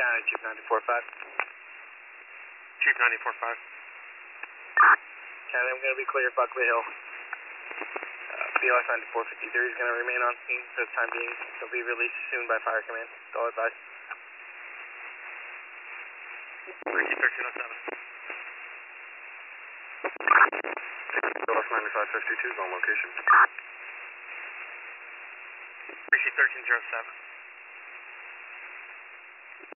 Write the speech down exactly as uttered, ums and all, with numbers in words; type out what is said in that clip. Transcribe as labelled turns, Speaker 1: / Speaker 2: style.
Speaker 1: County, Chief ninety-four five.
Speaker 2: Chief ninety-four five.
Speaker 1: County, I'm going to be clear, Buckley Hill. Uh, B L S ninety-four fifty-three is going to remain on scene for the time being. He'll be released soon by Fire Command. That's all advised.
Speaker 2: Ricky thirteen oh seven.
Speaker 3: B L S ninety-five fifty-two is on location.
Speaker 2: Ricky thirteen oh seven.